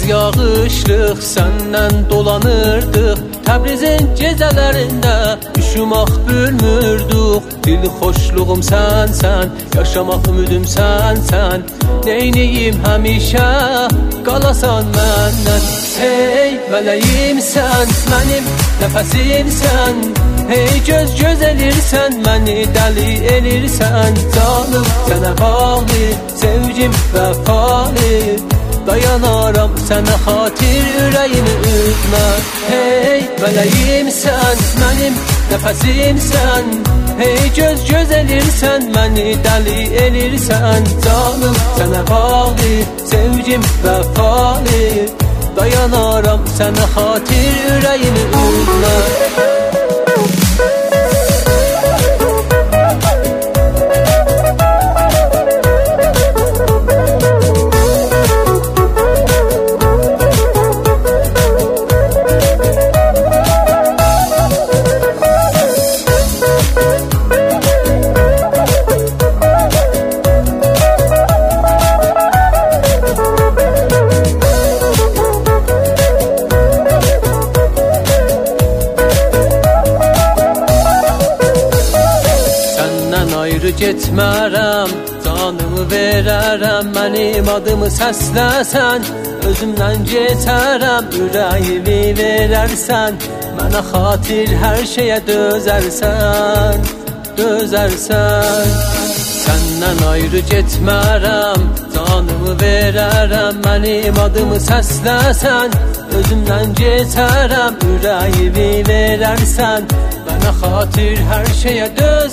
yağışlıq səndən dolanırdıq. Təbrizin gecələrində üşümək bilmirdik. Dil xoşluğum sənsən, yaşamaq ümidim sənsən. Neyniyim həmişə qalasan məndən. Hey mələyimsən, mənim nəfəsimsən. Hey göz elirsən, məni dəli elirsən. Canım sənə bağlı, sevgim vəfalı. Dayanaram sənə xatir, ürəyimi üzmə. Hey mələyimsən, mənim nəfəsimsən. Hey göz elirsən, məni dəli elirsən. Canım sənə bağlı, sevgim vəfalı. Dayanaram sənə xatir, ürəyimi üzmə. Ayrı getmərəm, canımı verərəm. Mənim adımı səsləsən, özümdən geçərəm. Ürəyimi verərsən, mənə xatir hər şeyə dözərsən, dözərsən. Səndən ayrı getmərəm, canımı verərəm. Mənim adımı səsləsən, özümdən geçərəm. Ürəyimi verərsən, mənə xatir hər şeyə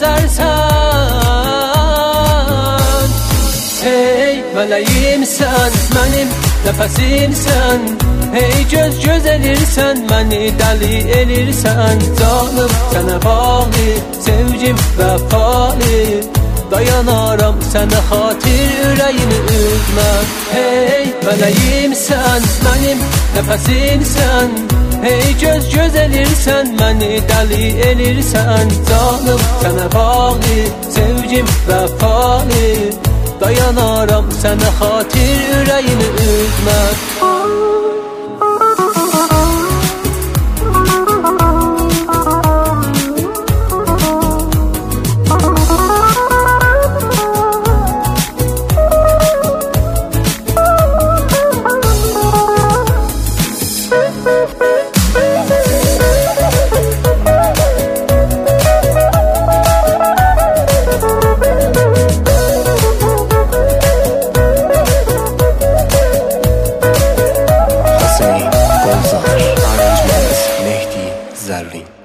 dözərsən. Hey mələyimsən, mənim nəfəsimsən. Hey göz elirsən, məni dəli elirsən. Canım sənə bağlı, sevgim vəfalı. Dayanaram sənə xatir, ürəyimi üzmə. Hey mələyimsən, mənim nəfəsimsən. Hey göz elirsən, məni dəli elirsən. Canım sənə bağlı, sevgim vəfalı. Dayanaram sənə xatir, ürəyimi üzmə. Arrangements Mehdi Zerrin.